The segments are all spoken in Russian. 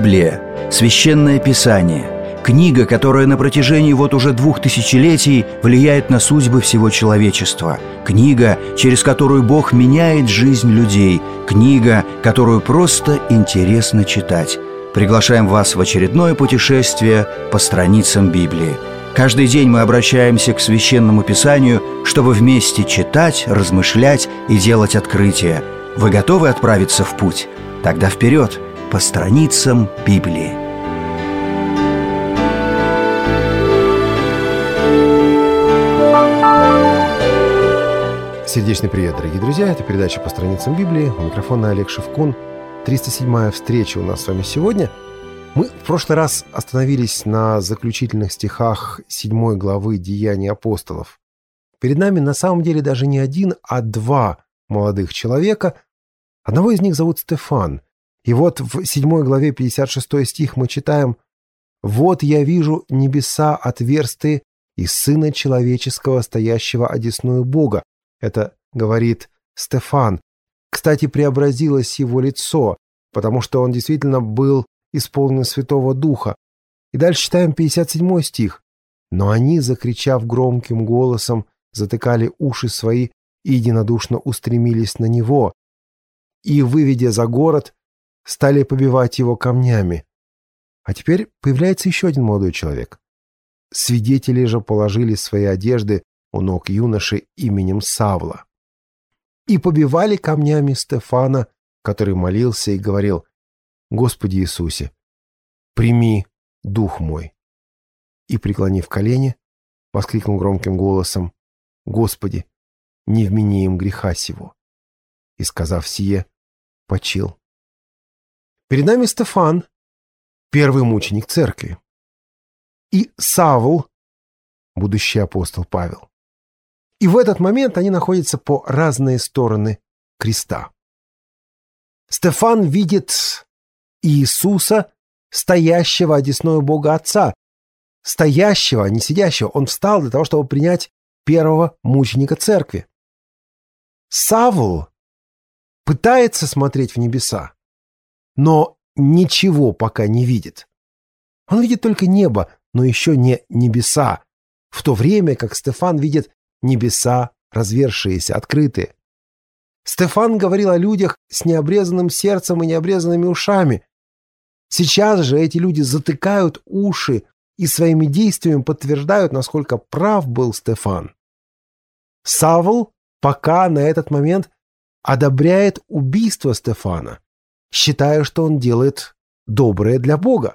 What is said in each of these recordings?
Библия – священное писание, книга, которая на протяжении вот уже 2000 влияет на судьбы всего человечества, книга, через которую Бог меняет жизнь людей, книга, которую просто интересно читать. Приглашаем вас в очередное путешествие по страницам Библии. Каждый день мы обращаемся к Священному Писанию, чтобы вместе читать, размышлять и делать открытия. Вы готовы отправиться в путь? Тогда вперед, по страницам Библии. Сердечный привет, дорогие друзья. Это передача «По страницам Библии». У микрофона Олег Шевкун. 307-я встреча у нас с вами сегодня. Мы в прошлый раз остановились на заключительных стихах 7 главы «Деяний апостолов». Перед нами на самом деле даже не один, а два молодых человека. Одного из них зовут Стефан. И вот в 7 главе 56 стих мы читаем: «Вот я вижу небеса отверстые и Сына Человеческого, стоящего одесную Бога». Это говорит Стефан. Кстати, преобразилось его лицо, потому что он действительно был исполнен Святого Духа. И дальше читаем 57 стих. «Но они, закричав громким голосом, затыкали уши свои и единодушно устремились на него. И, выведя за город, стали побивать его камнями». А теперь появляется еще один молодой человек. Свидетели же положили свои одежды у ног юноши именем Савла. И побивали камнями Стефана, который молился и говорил: «Господи Иисусе, прими дух мой». И, преклонив колени, воскликнул громким голосом: «Господи, не вмени им греха сего». И, сказав сие, почил. Перед нами Стефан, первый мученик церкви, и Савл, будущий апостол Павел. И в этот момент они находятся по разные стороны креста. Стефан видит Иисуса, стоящего одесную Бога Отца. Стоящего, не сидящего. Он встал для того, чтобы принять первого мученика церкви. Савл пытается смотреть в небеса, но ничего пока не видит. Он видит только небо, но еще не небеса, в то время как Стефан видит небеса, развершиеся, открытые. Стефан говорил о людях с необрезанным сердцем и необрезанными ушами. Сейчас же эти люди затыкают уши и своими действиями подтверждают, насколько прав был Стефан. Савл пока на этот момент одобряет убийство Стефана, считая, что он делает доброе для Бога.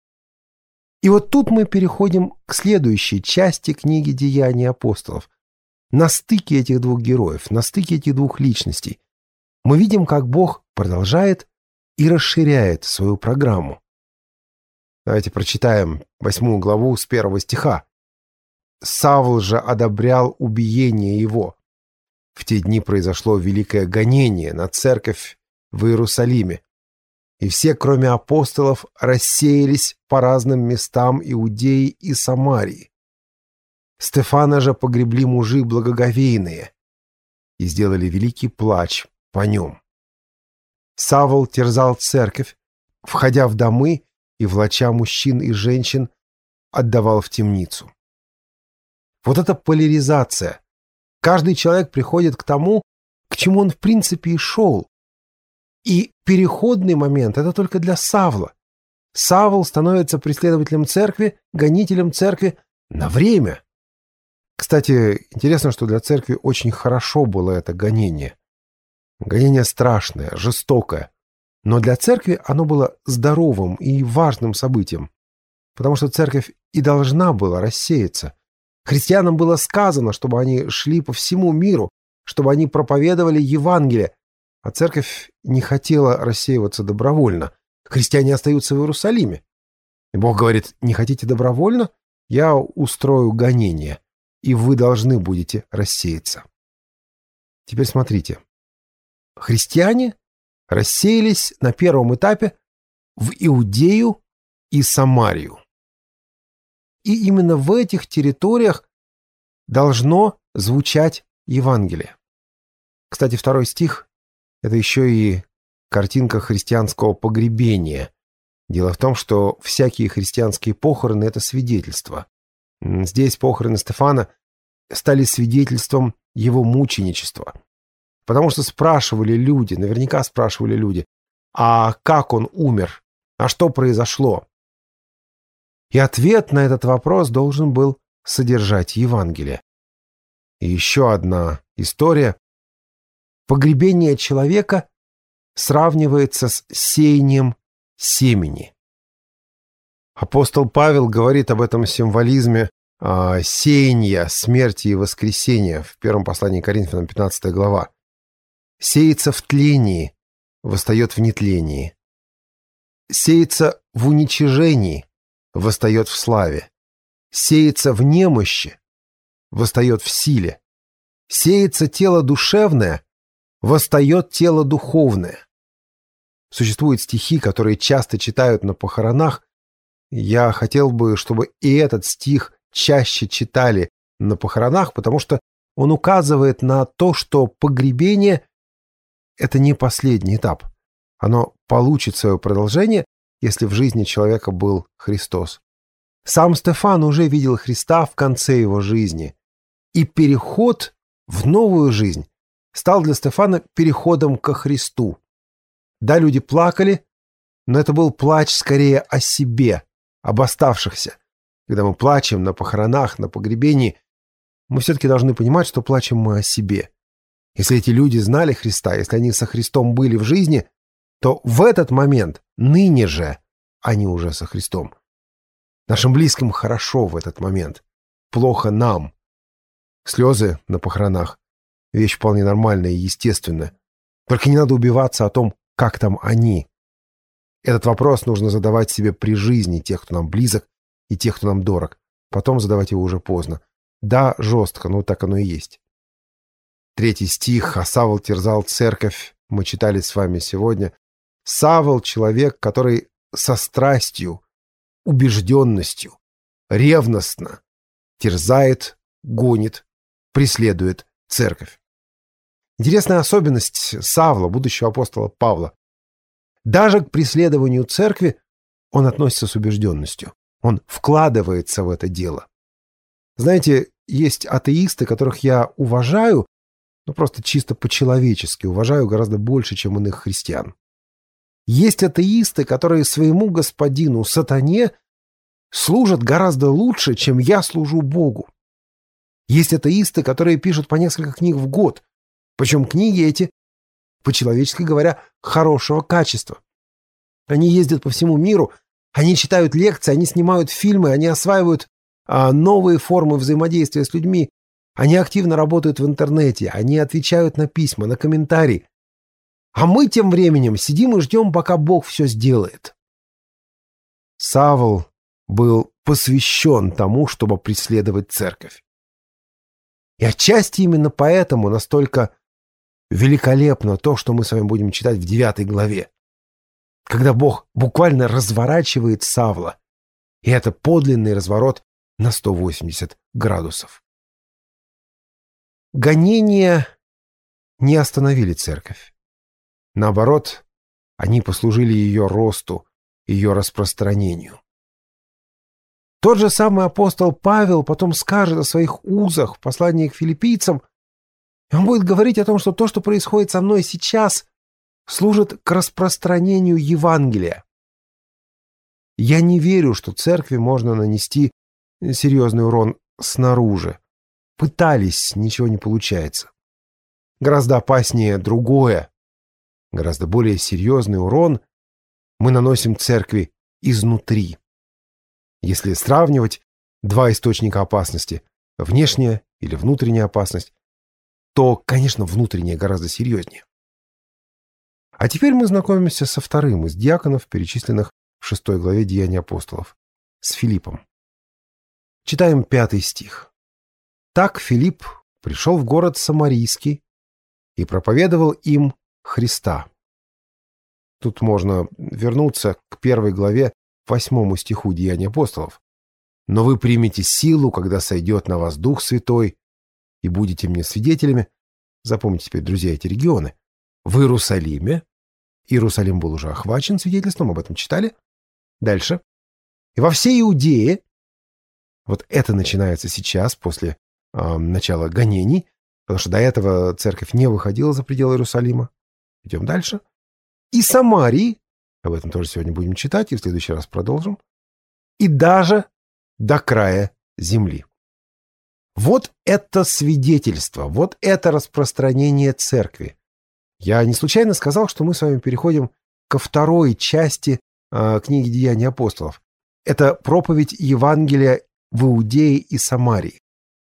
И вот тут мы переходим к следующей части книги «Деяний апостолов». На стыке этих двух героев, на стыке этих двух личностей мы видим, как Бог продолжает и расширяет свою программу. Давайте прочитаем 8 главу с 1 стиха. «Савл же одобрял убиение его. В те дни произошло великое гонение на церковь в Иерусалиме, и все, кроме апостолов, рассеялись по разным местам Иудеи и Самарии. Стефана же погребли мужи благоговейные и сделали великий плач по нем. Савл терзал церковь, входя в домы и, влача мужчин и женщин, отдавал в темницу». Вот эта поляризация. Каждый человек приходит к тому, к чему он в принципе и шел. И переходный момент — это только для Савла. Савл становится преследователем церкви, гонителем церкви на время. Кстати, интересно, что для церкви очень хорошо было это гонение. Гонение страшное, жестокое. Но для церкви оно было здоровым и важным событием, потому что церковь и должна была рассеяться. Христианам было сказано, чтобы они шли по всему миру, чтобы они проповедовали Евангелие, а церковь не хотела рассеиваться добровольно. Христиане остаются в Иерусалиме. И Бог говорит: не хотите добровольно? Я устрою гонение, и вы должны будете рассеяться. Теперь смотрите. Христиане рассеялись на первом этапе в Иудею и Самарию. И именно в этих территориях должно звучать Евангелие. Кстати, 2 стих — это еще и картинка христианского погребения. Дело в том, что всякие христианские похороны — это свидетельство. Здесь похороны Стефана стали свидетельством его мученичества. Потому что спрашивали люди, наверняка спрашивали люди, а как он умер? А что произошло? И ответ на этот вопрос должен был содержать Евангелие. И еще одна история. Погребение человека сравнивается с сеянием семени. Апостол Павел говорит об этом символизме сеяния, смерти и воскресения в первом послании к Коринфянам, 15 глава. Сеется в тлении, восстает в нетлении. Сеется в уничижении, восстает в славе. Сеется в немощи, восстает в силе. Сеется тело душевное, восстает тело духовное. Существуют стихи, которые часто читают на похоронах. Я хотел бы, чтобы и этот стих чаще читали на похоронах, потому что он указывает на то, что погребение — это не последний этап. Оно получит свое продолжение, если в жизни человека был Христос. Сам Стефан уже видел Христа в конце его жизни, и переход в новую жизнь стал для Стефана переходом ко Христу. Да, люди плакали, но это был плач скорее о себе, об оставшихся. Когда мы плачем на похоронах, на погребении, мы все-таки должны понимать, что плачем мы о себе. Если эти люди знали Христа, если они со Христом были в жизни, то в этот момент, ныне же, они уже со Христом. Нашим близким хорошо в этот момент, плохо нам. Слезы на похоронах — вещь вполне нормальная и естественная. Только не надо убиваться о том, как там они. Этот вопрос нужно задавать себе при жизни тех, кто нам близок, и тех, кто нам дорог. Потом задавать его уже поздно. Да, жестко, но так оно и есть. 3 стих. «А Савл терзал церковь», мы читали с вами сегодня. Савл — человек, который со страстью, убежденностью, ревностно терзает, гонит, преследует церковь. Интересная особенность Савла, будущего апостола Павла. Даже к преследованию церкви он относится с убежденностью. Он вкладывается в это дело. Знаете, есть атеисты, которых я уважаю, просто чисто по-человечески уважаю гораздо больше, чем иных христиан. Есть атеисты, которые своему господину, сатане, служат гораздо лучше, чем я служу Богу. Есть атеисты, которые пишут по несколько книг в год, причем книги эти, по-человечески говоря, хорошего качества. Они ездят по всему миру, они читают лекции, они снимают фильмы, они осваивают новые формы взаимодействия с людьми, они активно работают в интернете, они отвечают на письма, на комментарии. А мы тем временем сидим и ждем, пока Бог все сделает. Савл был посвящен тому, чтобы преследовать церковь. И отчасти именно поэтому настолько великолепно то, что мы с вами будем читать в 9 главе. Когда Бог буквально разворачивает Савла. И это подлинный разворот на 180 градусов. Гонения не остановили церковь. Наоборот, они послужили ее росту, ее распространению. Тот же самый апостол Павел потом скажет о своих узах в послании к филиппийцам, и он будет говорить о том, что то, что происходит со мной сейчас, служит к распространению Евангелия. Я не верю, что церкви можно нанести серьезный урон снаружи. Пытались, ничего не получается. Гораздо опаснее другое. Гораздо более серьезный урон мы наносим церкви изнутри. Если сравнивать два источника опасности, внешняя или внутренняя опасность, то, конечно, внутренняя гораздо серьезнее. А теперь мы знакомимся со вторым из диаконов, перечисленных в 6 главе Деяний апостолов, с Филиппом. Читаем 5 стих. «Так Филипп пришел в город Самарийский и проповедовал им Христа». Тут можно вернуться к 1 главе 8 стиху Деяний апостолов. «Но вы примете силу, когда сойдет на вас Дух Святой, и будете мне свидетелями». Запомните теперь, друзья, эти регионы. В Иерусалиме. Иерусалим был уже охвачен свидетельством, об этом читали. Дальше. «И во всей Иудее», вот это начинается сейчас, после начала гонений, потому что до этого церковь не выходила за пределы Иерусалима. Идем дальше. «И Самарии», об этом тоже сегодня будем читать, и в следующий раз продолжим, «и даже до края земли». Вот это свидетельство, вот это распространение церкви. Я не случайно сказал, что мы с вами переходим ко второй части книги «Деяния апостолов». Это проповедь Евангелия в Иудее и Самарии.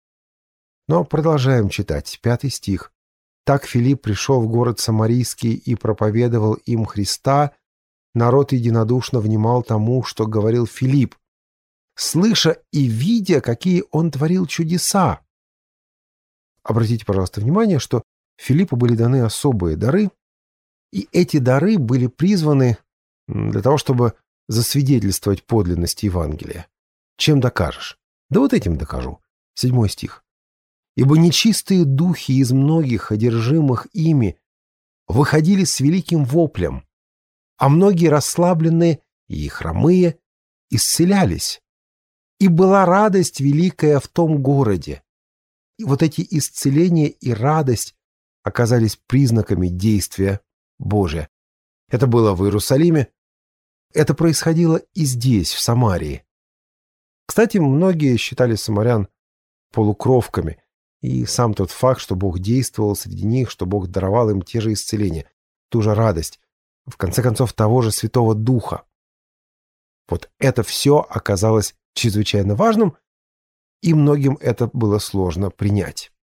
Но продолжаем читать. 5 стих. «Так Филипп пришел в город Самарийский и проповедовал им Христа. Народ единодушно внимал тому, что говорил Филипп, слыша и видя, какие он творил чудеса». Обратите, пожалуйста, внимание, что Филиппу были даны особые дары, и эти дары были призваны для того, чтобы засвидетельствовать подлинность Евангелия. Чем докажешь? Да вот этим докажу. 7 стих. «Ибо нечистые духи из многих, одержимых ими, выходили с великим воплем, а многие расслабленные и хромые исцелялись. И была радость великая в том городе». И вот эти исцеления и радость оказались признаками действия Божия. Это было в Иерусалиме, это происходило и здесь, в Самарии. Кстати, многие считали самарян полукровками, и сам тот факт, что Бог действовал среди них, что Бог даровал им те же исцеления, ту же радость, в конце концов, того же Святого Духа. Вот это все оказалось чрезвычайно важным, и многим это было сложно принять.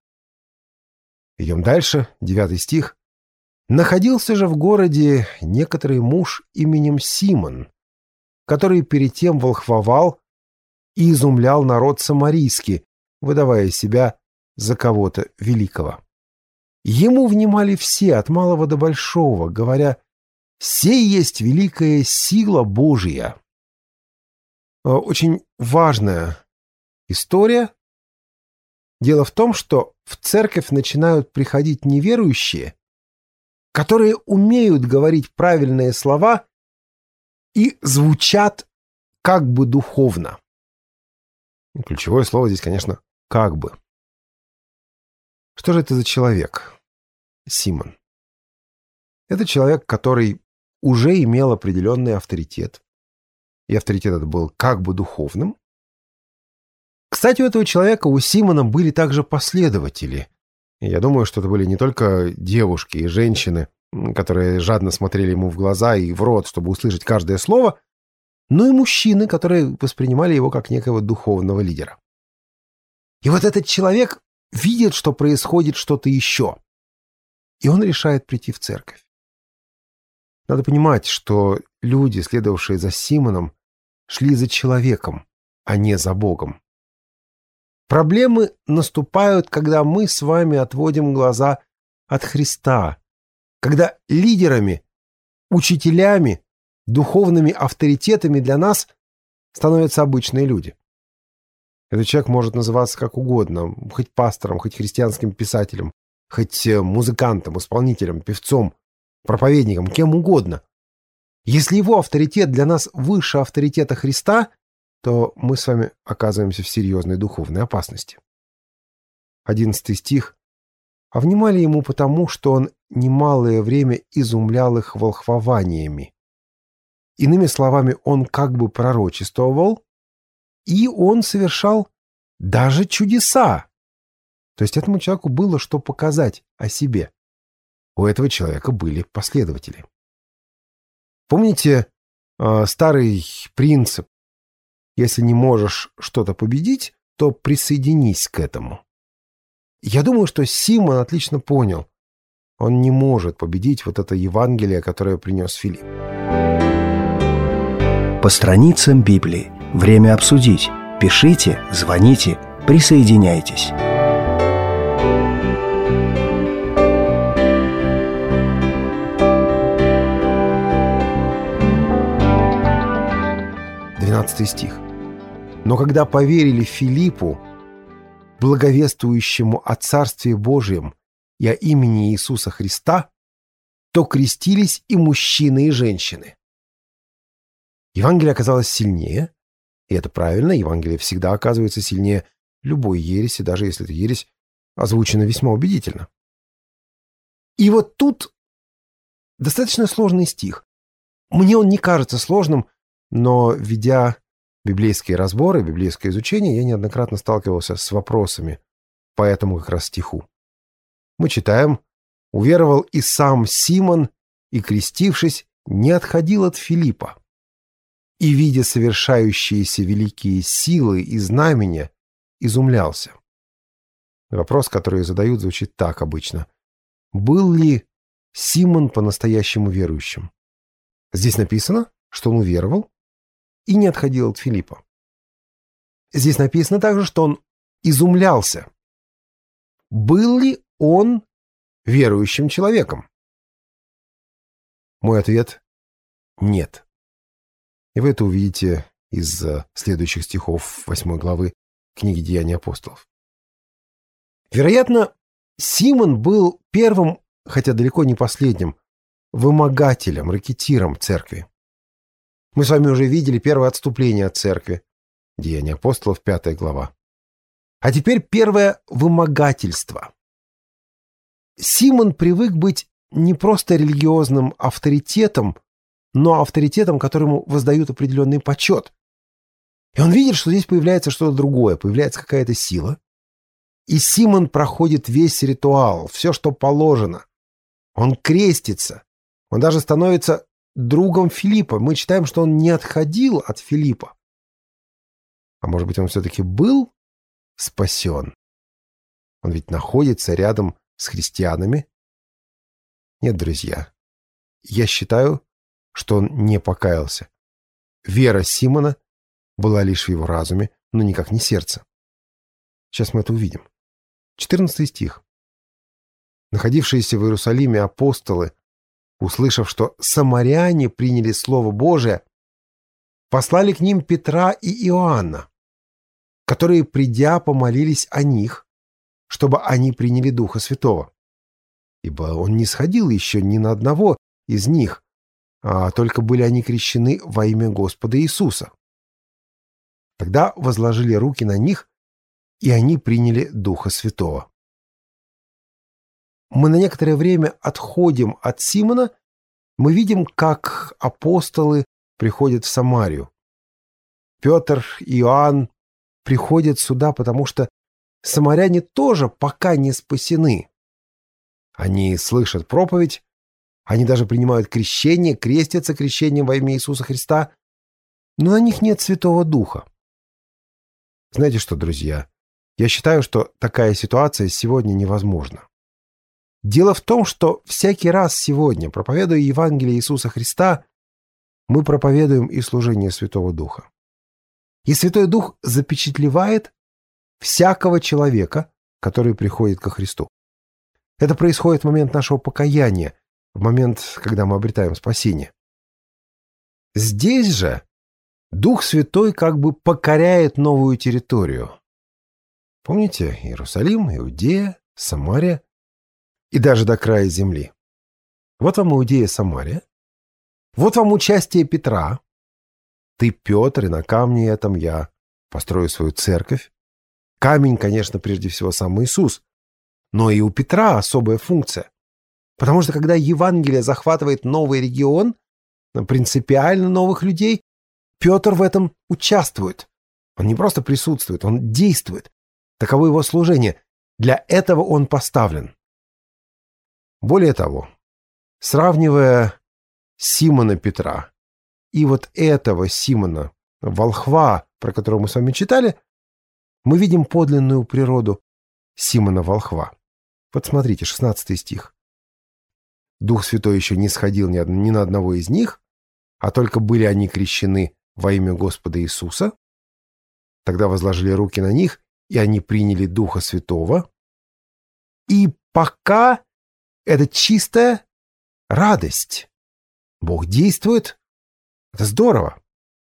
Идем дальше, 9 стих. «Находился же в городе некоторый муж именем Симон, который перед тем волхвовал и изумлял народ самарийский, выдавая себя за кого-то великого. Ему внимали все, от малого до большого, говоря: «Сей есть великая сила Божия». Очень важная история. Дело в том, что в церковь начинают приходить неверующие, которые умеют говорить правильные слова и звучат как бы духовно. Ключевое слово здесь, конечно, «как бы». Что же это за человек, Симон? Это человек, который уже имел определенный авторитет. И авторитет этот был как бы духовным. Кстати, у этого человека, у Симона, были также последователи. И я думаю, что это были не только девушки и женщины, которые жадно смотрели ему в глаза и в рот, чтобы услышать каждое слово, но и мужчины, которые воспринимали его как некого духовного лидера. И вот этот человек видит, что происходит что-то еще, и он решает прийти в церковь. Надо понимать, что люди, следовавшие за Симоном, шли за человеком, а не за Богом. Проблемы наступают, когда мы с вами отводим глаза от Христа, когда лидерами, учителями, духовными авторитетами для нас становятся обычные люди. Этот человек может называться как угодно, хоть пастором, хоть христианским писателем, хоть музыкантом, исполнителем, певцом, проповедником, кем угодно. Если его авторитет для нас выше авторитета Христа, то мы с вами оказываемся в серьезной духовной опасности. 11 стих. «А внимали ему потому, что он немалое время изумлял их волхвованиями». Иными словами, он как бы пророчествовал, и он совершал даже чудеса. То есть этому человеку было что показать о себе. У этого человека были последователи. Помните старый принцип: если не можешь что-то победить, то присоединись к этому. Я думаю, что Симон отлично понял. Он не может победить вот это Евангелие, которое принес Филипп. По страницам Библии. Время обсудить. Пишите, звоните, присоединяйтесь. Стих. «Но когда поверили Филиппу, благовествующему о Царстве Божьем и о имени Иисуса Христа, то крестились и мужчины, и женщины». Евангелие оказалось сильнее, и это правильно, Евангелие всегда оказывается сильнее любой ереси, даже если эта ересь озвучена весьма убедительно. И вот тут достаточно сложный стих. Мне он не кажется сложным, но, ведя библейские разборы, библейское изучение, я неоднократно сталкивался с вопросами по этому как раз стиху. Мы читаем: «Уверовал и сам Симон, и, крестившись, не отходил от Филиппа. И, видя совершающиеся великие силы и знамения, изумлялся». Вопрос, который задают, звучит так обычно: был ли Симон по-настоящему верующим? Здесь написано, что он уверовал и не отходил от Филиппа. Здесь написано также, что он изумлялся. Был ли он верующим человеком? Мой ответ — нет. И вы это увидите из следующих стихов 8 главы книги «Деяния апостолов». Вероятно, Симон был первым, хотя далеко не последним, вымогателем, рэкетиром церкви. Мы с вами уже видели первое отступление от церкви. Деяния апостолов, 5 глава. А теперь первое вымогательство. Симон привык быть не просто религиозным авторитетом, но авторитетом, которому воздают определенный почет. И он видит, что здесь появляется что-то другое, появляется какая-то сила. И Симон проходит весь ритуал, все, что положено. Он крестится. Он даже становится другом Филиппа. Мы читаем, что он не отходил от Филиппа. А может быть, он все-таки был спасен? Он ведь находится рядом с христианами. Нет, друзья, я считаю, что он не покаялся. Вера Симона была лишь в его разуме, но никак не сердце. Сейчас мы это увидим. 14 стих. Находившиеся в Иерусалиме апостолы, услышав, что самаряне приняли Слово Божие, послали к ним Петра и Иоанна, которые, придя, помолились о них, чтобы они приняли Духа Святого. Ибо он не сходил еще ни на одного из них, а только были они крещены во имя Господа Иисуса. Тогда возложили руки на них, и они приняли Духа Святого. Мы на некоторое время отходим от Симона, мы видим, как апостолы приходят в Самарию. Петр и Иоанн приходят сюда, потому что самаряне тоже пока не спасены. Они слышат проповедь, они даже принимают крещение, крестятся крещением во имя Иисуса Христа, но на них нет Святого Духа. Знаете что, друзья, я считаю, что такая ситуация сегодня невозможна. Дело в том, что всякий раз сегодня, проповедуя Евангелие Иисуса Христа, мы проповедуем и служение Святого Духа. И Святой Дух запечатлевает всякого человека, который приходит ко Христу. Это происходит в момент нашего покаяния, в момент, когда мы обретаем спасение. Здесь же Дух Святой как бы покоряет новую территорию. Помните, Иерусалим, Иудея, Самария и даже до края земли. Вот вам Иудея, Самария. Вот вам участие Петра. Ты, Петр, и на камне этом я построю свою церковь. Камень, конечно, прежде всего сам Иисус. Но и у Петра особая функция. Потому что когда Евангелие захватывает новый регион, принципиально новых людей, Петр в этом участвует. Он не просто присутствует, он действует. Таково его служение. Для этого он поставлен. Более того, сравнивая Симона Петра и вот этого Симона, волхва, про которого мы с вами читали, мы видим подлинную природу Симона волхва. Вот смотрите, 16 стих. Дух Святой еще не сходил ни на одного из них, а только были они крещены во имя Господа Иисуса. Тогда возложили руки на них, и они приняли Духа Святого. И пока это чистая радость. Бог действует. Это здорово.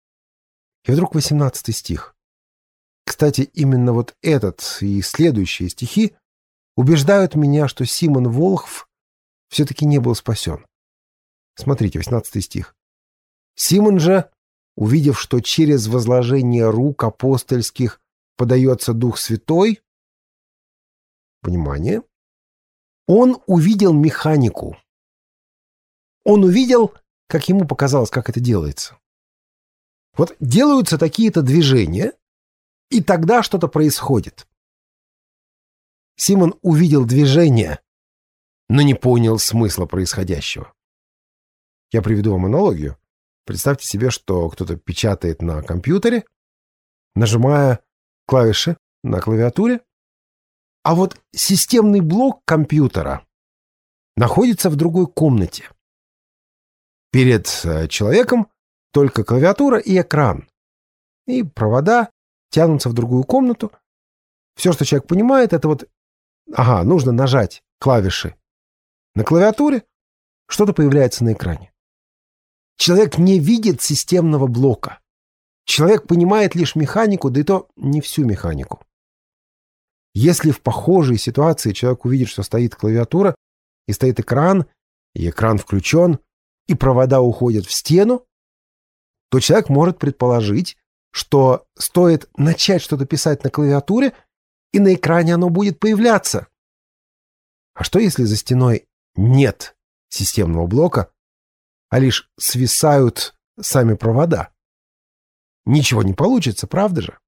И вдруг 18 стих. Кстати, именно вот этот и следующие стихи убеждают меня, что Симон Волхв все-таки не был спасен. Смотрите, 18 стих. Симон же, увидев, что через возложение рук апостольских подается Дух Святой, внимание, он увидел механику. Он увидел, как ему показалось, как это делается. Вот делаются такие-то движения, и тогда что-то происходит. Симон увидел движение, но не понял смысла происходящего. Я приведу вам аналогию. Представьте себе, что кто-то печатает на компьютере, нажимая клавиши на клавиатуре, а вот системный блок компьютера находится в другой комнате. Перед человеком только клавиатура и экран. И провода тянутся в другую комнату. Все, что человек понимает, это вот, нужно нажать клавиши на клавиатуре, что-то появляется на экране. Человек не видит системного блока. Человек понимает лишь механику, да и то не всю механику. Если в похожей ситуации человек увидит, что стоит клавиатура, и стоит экран, и экран включен, и провода уходят в стену, то человек может предположить, что стоит начать что-то писать на клавиатуре, и на экране оно будет появляться. А что, если за стеной нет системного блока, а лишь свисают сами провода? Ничего не получится, правда же?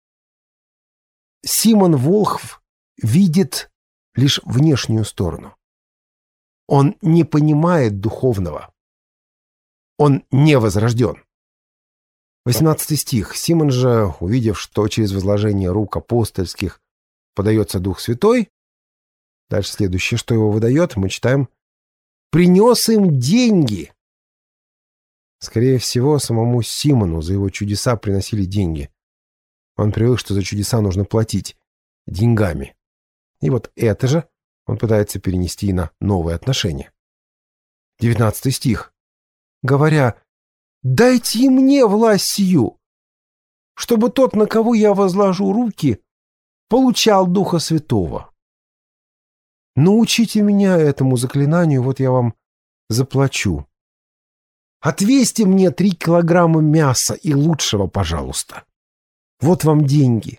Симон Волхв видит лишь внешнюю сторону. Он не понимает духовного. Он не возрожден. 18 стих. Симон же, увидев, что через возложение рук апостольских подается Дух Святой, дальше следующее, что его выдает, мы читаем, принес им деньги. Скорее всего, самому Симону за его чудеса приносили деньги. Он привык, что за чудеса нужно платить деньгами. И вот это же он пытается перенести на новые отношения. 19 стих. Говоря, «Дайте и мне власть сию, чтобы тот, на кого я возложу руки, получал Духа Святого. Научите меня этому заклинанию, вот я вам заплачу. Отвесьте мне 3 килограмма мяса и лучшего, пожалуйста. Вот вам деньги».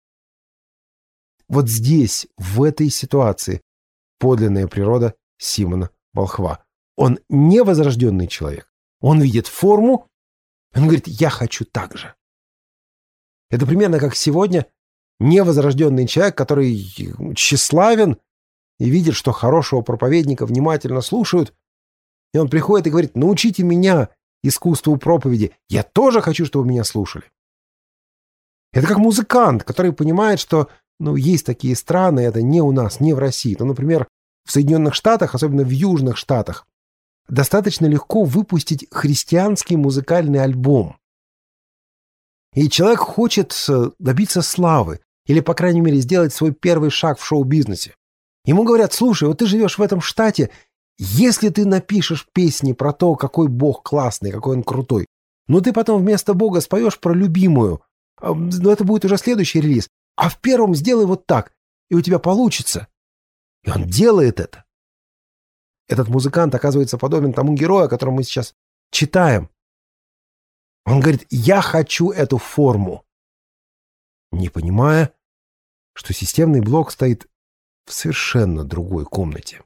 Вот здесь, в этой ситуации, подлинная природа Симона Волхва. Он не возрожденный человек. Он видит форму, он говорит, я хочу так же. Это примерно как сегодня невозрожденный человек, который тщеславен и видит, что хорошего проповедника внимательно слушают, и он приходит и говорит, научите меня искусству проповеди, я тоже хочу, чтобы меня слушали. Это как музыкант, который понимает, что есть такие страны, это не у нас, не в России. Например, в Соединенных Штатах, особенно в Южных Штатах, достаточно легко выпустить христианский музыкальный альбом. И человек хочет добиться славы или, по крайней мере, сделать свой первый шаг в шоу-бизнесе. Ему говорят, слушай, вот ты живешь в этом штате, если ты напишешь песни про то, какой Бог классный, какой он крутой, но ты потом вместо Бога споешь про любимую, но это будет уже следующий релиз, а в первом сделай вот так, и у тебя получится. И он делает это. Этот музыкант оказывается подобен тому герою, о котором мы сейчас читаем. Он говорит, я хочу эту форму, не понимая, что системный блок стоит в совершенно другой комнате.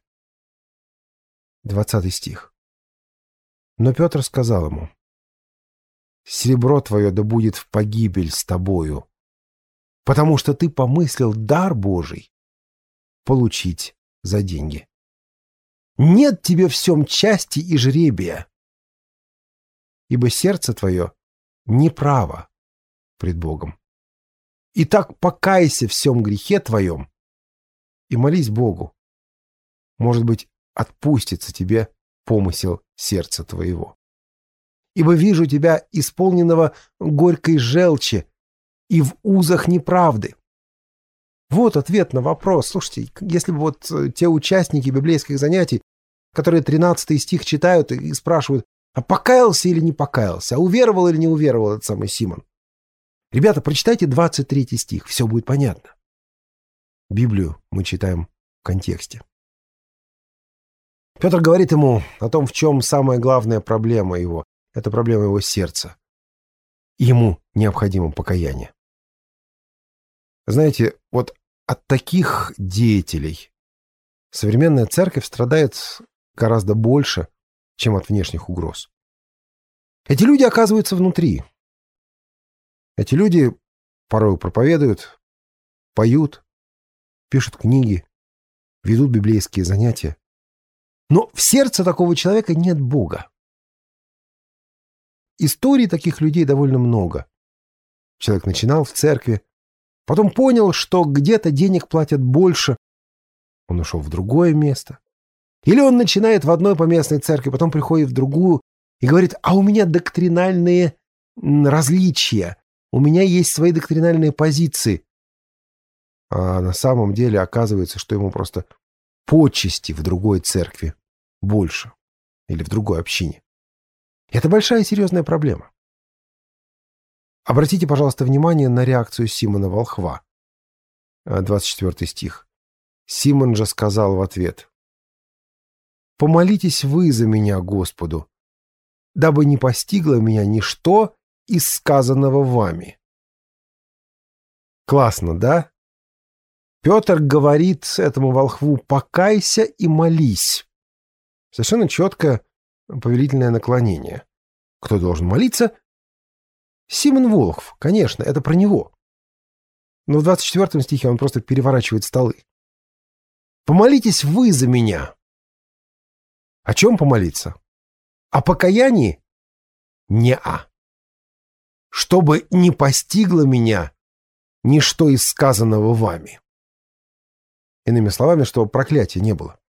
20 стих. Но Петр сказал ему, «Серебро твое да будет в погибель с тобою, потому что ты помыслил дар Божий получить за деньги. Нет тебе в сем части и жребия, ибо сердце твое неправо пред Богом. Итак, покайся в сем грехе твоем и молись Богу. Может быть, отпустится тебе помысел сердца твоего. Ибо вижу тебя исполненного горькой желчи и в узах неправды». Вот ответ на вопрос. Слушайте, если бы вот те участники библейских занятий, которые 13 стих читают и спрашивают, а покаялся или не покаялся, а уверовал или не уверовал этот самый Симон. Ребята, прочитайте 23 стих, все будет понятно. Библию мы читаем в контексте. Петр говорит ему о том, в чем самая главная проблема его. Это проблема его сердца. ему необходимо покаяние. Знаете, вот от таких деятелей современная церковь страдает гораздо больше, чем от внешних угроз. Эти люди оказываются внутри. Эти люди порой проповедуют, поют, пишут книги, ведут библейские занятия. Но в сердце такого человека нет Бога. Историй таких людей довольно много. Человек начинал в церкви, потом понял, что где-то денег платят больше, он ушел в другое место. Или он начинает в одной поместной церкви, потом приходит в другую и говорит: а у меня доктринальные различия, у меня есть свои доктринальные позиции. А на самом деле оказывается, что ему просто почести в другой церкви больше или в другой общине. Это большая и серьезная проблема. Обратите, пожалуйста, внимание на реакцию Симона Волхва. 24 стих. Симон же сказал в ответ: «Помолитесь вы за меня Господу, дабы не постигло меня ничто из сказанного вами». Классно, да? Петр говорит этому волхву: «Покайся и молись». Совершенно четкое повелительное наклонение. Кто должен молиться? Симон Волхв, конечно, это про него. Но в 24 стихе он просто переворачивает столы. «Помолитесь вы за меня». О чем помолиться? О покаянии? Не-а. «Чтобы не постигло меня ничто из сказанного вами». Иными словами, чтобы проклятия не было.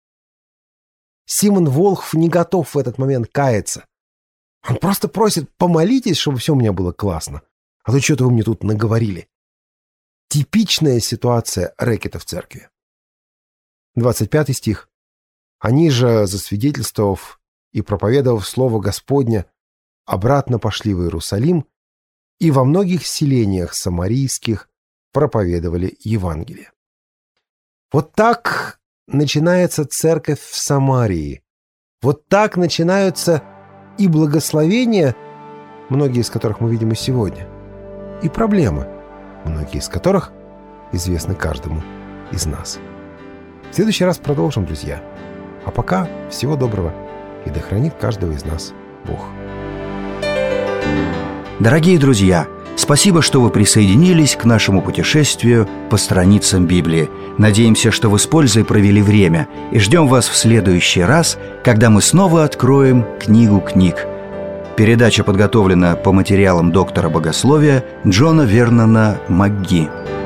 Симон Волхв не готов в этот момент каяться. Он просто просит: помолитесь, чтобы все у меня было классно. А то что-то вы мне тут наговорили. Типичная ситуация рэкета в церкви. 25 стих. Они же, засвидетельствовав и проповедовав слово Господня, обратно пошли в Иерусалим и во многих селениях самарийских проповедовали Евангелие. Вот так начинается церковь в Самарии. Вот так начинаются и благословения, многие из которых мы видим и сегодня, и проблемы, многие из которых известны каждому из нас. В следующий раз продолжим, друзья. А пока всего доброго, и да хранит каждого из нас Бог. Дорогие друзья, спасибо, что вы присоединились к нашему путешествию по страницам Библии. Надеемся, что вы с пользой провели время, и ждем вас в следующий раз, когда мы снова откроем книгу книг. Передача подготовлена по материалам доктора богословия Джона Вернона МакГи.